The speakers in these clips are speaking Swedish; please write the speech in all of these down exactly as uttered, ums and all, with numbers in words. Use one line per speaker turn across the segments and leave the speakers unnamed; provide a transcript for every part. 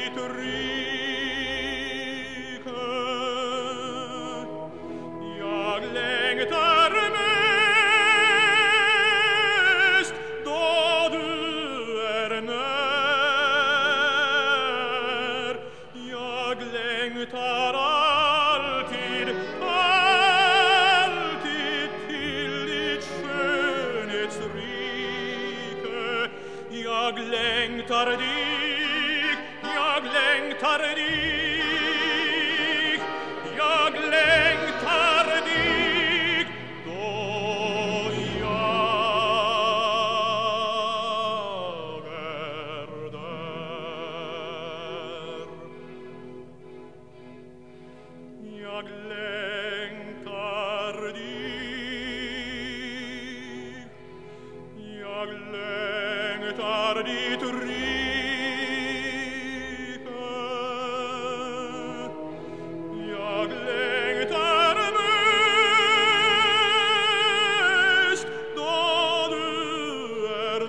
ditt rike. Jag längtar mest då du är när. Jag längtar alltid, alltid till ditt skönhetsrike. Jag längtar dig, jag längtar dig, jag längtar dig då jag är där. Jag längtar dig, jag längtar ditt rike. Jag längtar mest då du är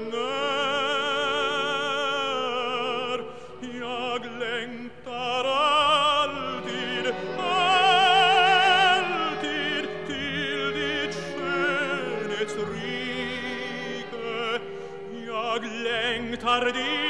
när. Jag längtar alltid, alltid till ditt skönhetsrike. Jag längtar dig.